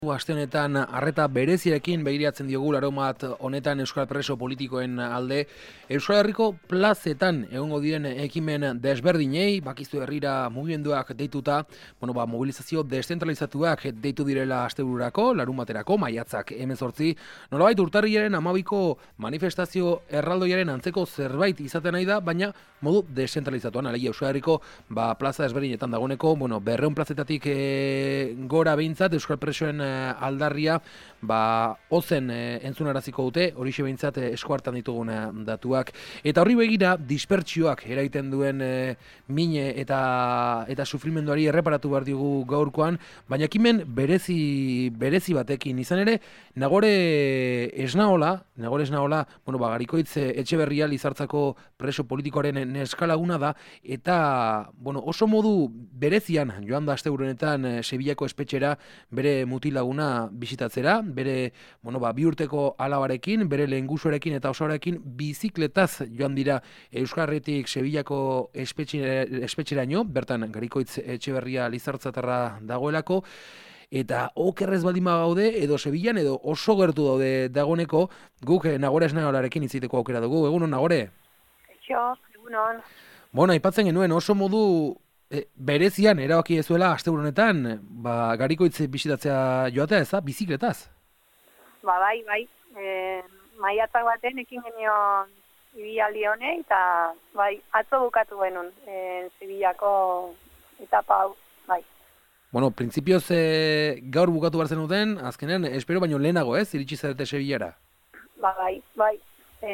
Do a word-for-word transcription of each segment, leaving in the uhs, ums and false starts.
Aste honetan arreta berezirekin begiratzen diogu Larunbat honetan euskal preso politikoen alde. Euskal Herriko plazetan egongo diren ekimen desberdinei, bakizu herrira mugimenduak deituta, bueno, ba, mobilizazio deszentralizatuak deitu direla astebururako, Larunbaterako, maiatzak hemezortzi. Nolabait urtarrilaren hamabiko manifestazio erraldoiaren antzeko zerbait izaten nahi da, baina modu deszentralizatuan, alegia Euskal Herriko ba, plaza desberdinetan dagoeneko, bueno, berrehun plazetatik e, gora behintzat euskal presoen aldarria ba ozen e, entzunaraziko dute, horixe behintzat e, eskuartan ditugun e, datuak. Eta horri begira dispertsioak eragiten duen e, mine eta eta sufrimenduari erreparatu behar digu gaurkoan, baina ekimen berezi berezi batekin izan ere, Nagore Esnaola, Nagore Esnaola, bueno, ba Garikoitz Etxeberria Lizartzako preso politikoaren neskalaguna da eta bueno, oso modu berezian joan da asteburunetan e, Sevillako espetxera bere mutilaguna bisitatzera, bere bueno, ba, bi urteko alabarekin, bere lehengusuarekin eta osoarekin bizikletaz joan dira Euskal Herritik Sevillako espetxeraino, bertan Garikoitz Etxeberria Lizartzatarra dagoelako, eta okerrez baldin gaude, edo Sevillan, edo oso gertu daude dagoeneko, guk Nagore Esnaolarekin itziteko aukera dugu. Egunon, Nagore? Eixo, egunon. Bueno, aipatzen genuen oso modu E, berezian erabaki ezuela asteburu honetan, ba, Garikoitz bisitatzea joatea, ez da, bizikletaz? Ba, bai, bai. E, maiatzak baten ekin genion ibilaldi honei, eta bai, atzo bukatu genuen e, Sevillako etapa hau, bai. Bueno, printzipioz e, gaur bukatu behar zenuten, azkenean, espero baino lehenago, ez, iritsi zarete Sevillara? Ba, bai, bai. E,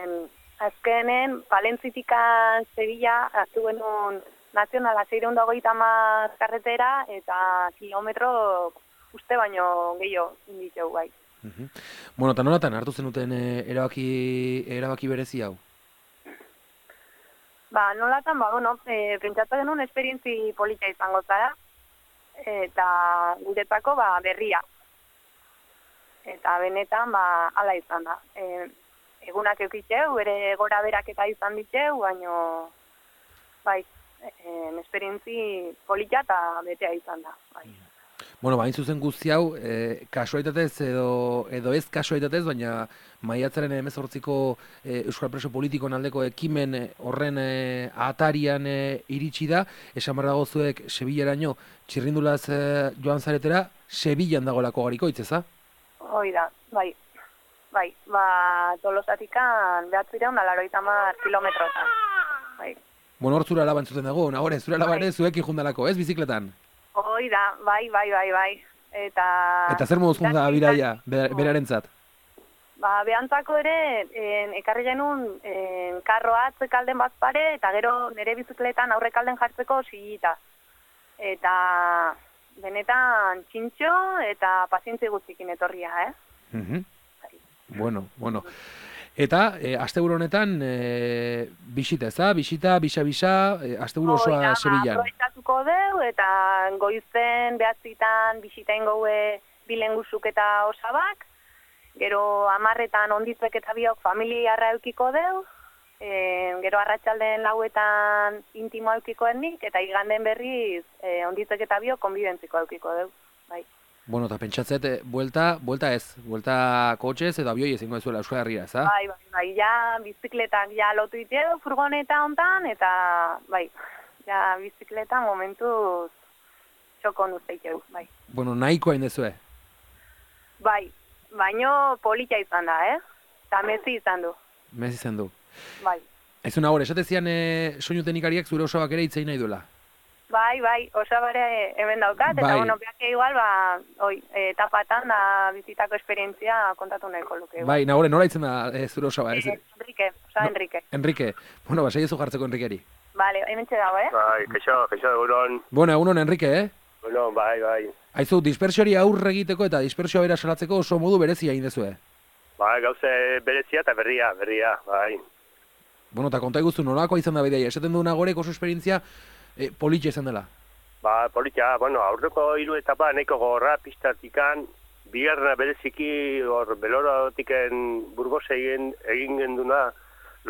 azkenen, Palentzitikan Sevilla, hartu genuen nazionala seiehun eta hogeita hamar karretera eta kilometro uste baino gehiago inditeu bai. Uh -huh. Bueno, eta nolatan hartu zenuten e, erabaki, erabaki berezi hau? Ba, nolatan, ba, bueno, e, pentsatzen genuen esperientzi polita izango zara, eta guretzako ba, berria. Eta benetan, ba, ala izan da. E, egunak eukitxeu, bere gora berak eta izan ditxeu, baino, bai, en esperientzi polita eta betea izan da. Bai. Bueno, bain zuzen guzti hau, e, kasualitatez edo, edo ez kasualitatez, baina maiatzaren hemezortziko e, euskal preso politikoen aldeko ekimen horren e, atarian e, iritsi da, esan behar dago zuek Sevillaraino txirrindulaz e, joan zaretera, Sevillan dagoelako Garikoitz, eza? Hoi da, bai. Bai, ba, Tolosatikan behatzireun da larogeita hamar kilometrotan. Bai. Bueno, hor zure alaba entzuten dago, Nagore, zure alaba ere zuekin jundalako, ez bizikletan? Hoi da, bai, bai, bai, bai. Eta... Eta zer moduz junda biraia, berarentzat? Ba, behantzako ere, en, ekarri genuen en, karroa atzekalden bat pare, eta gero nire bizikletan aurrekalden jartzeko sigita. Eta benetan txintxo eta pazientzi guztikin etorria, eh? Uh -huh. Bueno, bueno. Eta, e, asteburu honetan, e, bisita, ez da? Bisita, bisa-bisa, e, asteburu osoa Sevillan. Aprobetxatuko deu, eta goizen behatzitan bisita ingoue bilenguzuk eta osabak. Gero amarretan onditzek eta biok familiarra eukiko deu. E, gero arratsalden lauetan intimoa eukiko endik, eta iganden berriz e, onditzek eta biok konbibentziko eukiko deu. Bai. Bueno, eta pentsatzet, buelta, buelta ez, buelta kotxez edo abioi ezingo ezuela Euskal Herria, ez da? Bai, bai, bai, ja bizikletak ja lotu diteo furgoneta hontan, eta bai, ja bizikleta momentuz txokon usteikeu, bai. Bueno, nahikoa indezue? Bai, baino polita izan da, eh? Eta mezi izan du. Mezi izan du. Bai. Ez una hor, esatezian e, soinu teknikariak zure osabak ere itzein nahi duela? Bai, bai, osabare hemen daukat, eta bai. bueno, beak igual, ba, oi, etapatan da bizitako esperientzia kontatu nahiko luke. Bai, Nagore, nola itzen da e, zure osaba? Ez... Enrique, osa no, Enrique. Enrique, bueno, ba, saiezu jartzeko Enriqueri. Vale, hemen dago, eh? Bai, keixo, keixo, egunon. Bueno, egunon, Enrique, eh? Bueno, bai, bai. Aizu, dispersiori aurre egiteko eta dispersioa bera salatzeko oso modu berezia indezue. Bai, gauze berezia eta berria, berria, bai. Bueno, eta konta iguzu, nolakoa izan da bideia? Esaten du Nagorek oso esperientzia e, politxe izan dela. Ba, politia, bueno, aurreko hiru etapa nahiko gorra pistatikan, bigarrena bereziki hor belorotiken Burgos egin, egin genduna,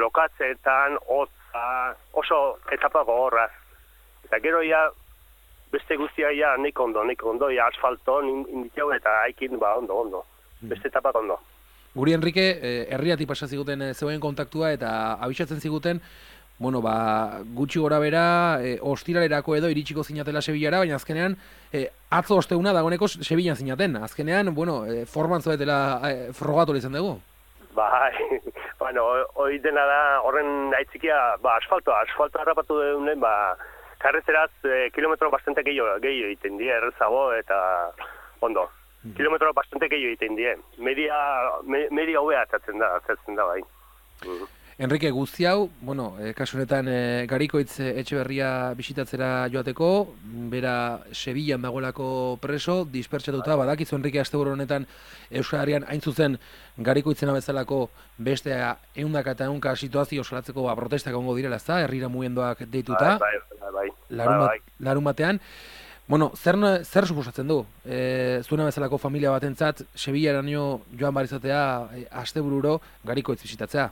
lokatzeetan, hotza, oso etapa gogorraz. Eta gero ja, beste guztia ja nik ondo, nik ondo, ja asfalton inditeu eta haikin ba ondo, ondo. Beste etapak ondo. Guri Enrique, eh, herriatik pasa ziguten eh, zeuen kontaktua eta abisatzen ziguten, bueno, ba, gutxi gora bera, e, ostiralerako edo iritsiko zinatela Sevillara, baina azkenean, e, atzo osteuna dagoeneko Sevillan zinaten. Azkenean, bueno, e, forman zoetela e, frogatu izan dugu. Bai, bueno, hori dena da, horren aitzikia, ba, asfalto, asfalto harrapatu dugunen, ba, karreteraz e, kilometro bastante gehiago, gehiago egiten die, errezago eta ondo. Mm. Kilometro bastante gehiago egiten die. Media, me, media hobea atatzen da, atatzen da, bai. Mm. Enrique, guzti hau, bueno, e, kasu honetan e, Garikoitz Etxeberria bisitatzera joateko, bera Sevillan dagoelako preso, dispertsatuta, badakizu Enrique asteburu honetan Euskal Herrian hain zuzen Garikoitzena bezalako beste ehundaka eta ehunka situazio salatzeko ba, protestak egongo direla, ezta? Herrira mugimenduak deituta. Bai, bai, bai. Larun, bai, bai. larun batean. Bueno, zer, zer suposatzen du? E, zuena bezalako familia batentzat Sevillaraino joan bar izatea e, astebururo Garikoitz bisitatzea?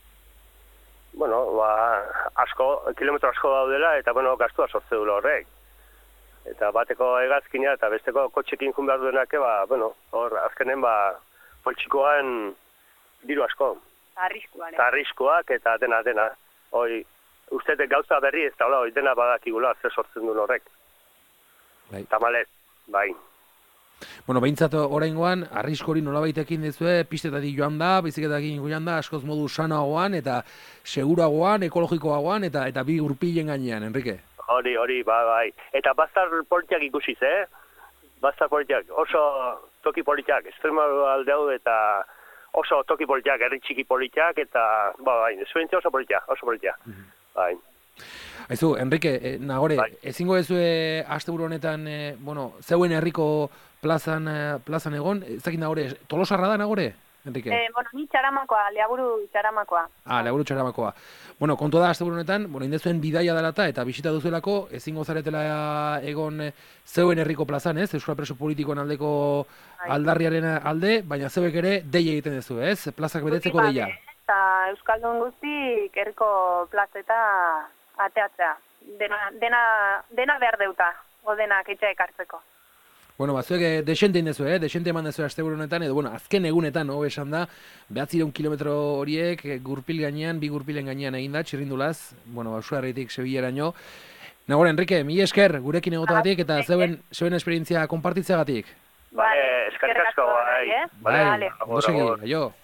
Bueno, ba, asko, kilometro asko daudela, eta, bueno, gastua sortze dula horrek. Eta bateko hegazkina eta besteko kotxekin jun behar duenak, ba, bueno, hor, azkenen, ba, poltsikoan diru asko. Arriskuan, eh? Arriskuak eta dena, dena. Hoi, uste gauza berri ez da, hola, hoi dena badakigula, ze sortzen duen horrek. Bai. Tamalez, bai. Bueno, behintzat oraingoan arriskori nolabaitekin dizue, pistetatik joan da, biziketatik joan da, askoz modu sanagoan eta seguragoan, ekologikoagoan eta eta bi urpilen gainean, Enrique. Hori, hori, bai, bai. Eta bazar politiak ikusiz, eh? Bazar politiak, oso toki politiak, Extremadura hau eta oso toki politiak, herri txiki politiak eta, ba, bai, zuentzia oso politiak, oso politiak, mm-hmm. Bai. Aizu, Enrique, eh, nagore, bai. Ezingo ezue asteburu honetan, eh, bueno, zeuen herriko plazan, eh, plazan egon, ez dakit nagore, Tolosarra da nagore, Enrique? Eh, bueno, ni txaramakoa, leaburu txaramakoa. Ah, leaburu txaramakoa. Bueno, kontu da asteburu honetan, bueno, indezuen bidaia dalata eta bisita duzuelako, ezingo zaretela egon eh, zeuen herriko plazan, ez? Euskal Preso Politikoen aldeko Ai. aldarriaren alde, baina zeuek ere dei egiten duzu, ez? Plazak betetzeko deia. Eta Euskaldun guztik herriko plazeta ateatzea. Dena, dena, dena behar deuta, o denak etxea ekartzeko. Bueno, bazuek desente indezu, eh? Desente eman dezu asteburu honetan, edo, bueno, azken egunetan, no, esan da, behatzireun kilometro horiek, gurpil gainean, bi gurpilen gainean egin da, txirrindulaz, bueno, Euskal-Herritik Sevillaraino. Nagore, Enrique, mi esker, gurekin egotogatik, eta zeuen, zeuen esperientzia konpartitzeagatik. Bai, eskerrik asko, bai. Bai, ondo segi, aio.